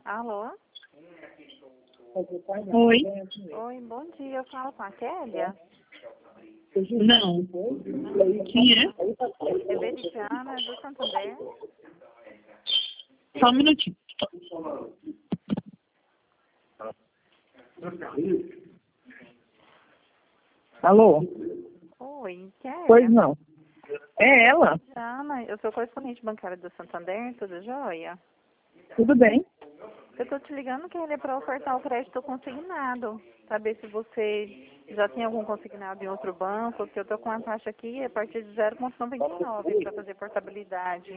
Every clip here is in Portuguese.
Alô? Oi? Oi, bom dia. Eu falo com a Kélia. Não. Quem é? É Veridiana, do Santander. Só um minutinho. Alô? Oi, Kélia. Pois não. É ela? Veridiana, eu sou correspondente bancária do Santander, tudo jóia? Tudo bem? Eu tô te ligando, Kélia, para ofertar o crédito consignado. Saber se você já tem algum consignado em outro banco, porque eu tô com uma taxa aqui a partir de 0,99 para fazer portabilidade.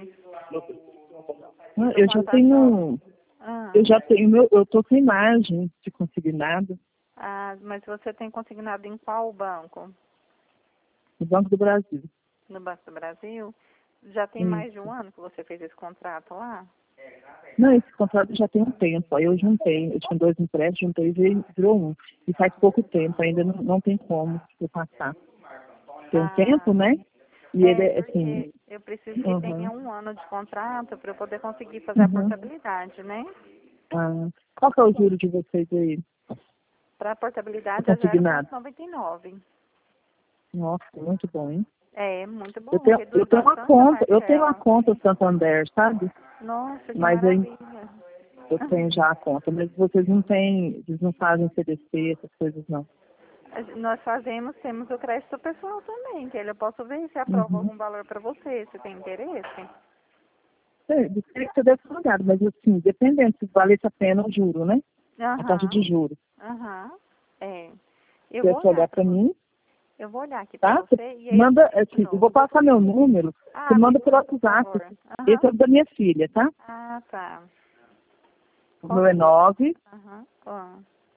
Eu já tenho. Ah. Eu tô sem margem de consignado Ah, mas você tem consignado em qual banco? no Banco do Brasil. No Banco do Brasil? Já tem mais de um ano que você fez esse contrato lá? Não, esse contrato já tem um tempo. Aí eu juntei, eu tinha 2 empréstimos, juntei e virou um. E faz pouco tempo, ainda não tem como eu passar. Tem um tempo, né? E ele é assim. Porque eu preciso que tenha um ano de contrato para eu poder conseguir fazer a Uhum. portabilidade, né? Qual que é o juro de vocês aí? Para a portabilidade é Consignado. 0,99. Nossa, muito bom, hein? É, muito bom. Eu tenho Reduz uma bastante a conta, eu tenho uma parcela. conta Santander, sabe? Nossa, que Mas aí maravilha. eu tenho já a conta, mas vocês não têm, eles não fazem CDC, essas coisas não. Nós temos o crédito pessoal também, que eu posso ver se aprova Uhum. algum valor para você, se tem interesse. Eu queria que você desse uma olhada, mas assim, dependendo se valesse a pena o juro, né? A taxa de juros. É. Se você olhar para mim, Eu vou olhar aqui para tá? Você você e aí manda, assim, eu vou passar meu número, você manda me pelo manda, por WhatsApp. favor. Esse é o da minha filha, tá? Ah, tá. O meu é 9 Ó,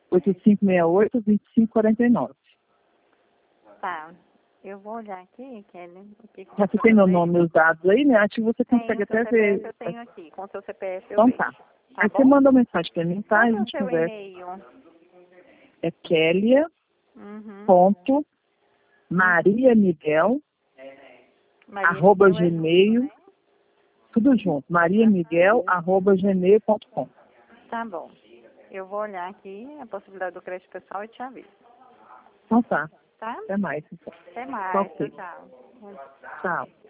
8568-2549. tá. Eu vou olhar aqui, Kelly, o que Já você você tem meu fazer. nome e os dados aí, né? Acho que você Tem consegue o seu até CPF, ver. eu tenho aqui. Com o seu CPF eu Então vejo. tá. Tá Aí você bom? manda uma mensagem pra mim, tá? Qual E que a é o gente seu conversa. e-mail? É Kélia, Uhum. ponto, Maria Miguel, Maria arroba Miguel é junto, gmail, né? tudo junto, mariamiguel, arroba gmail.com. Tá bom. Eu vou olhar aqui a possibilidade do crédito pessoal e te aviso. Então tá. Tá? Até mais. Então. Até mais. Tchau, Ok. tchau. Tchau.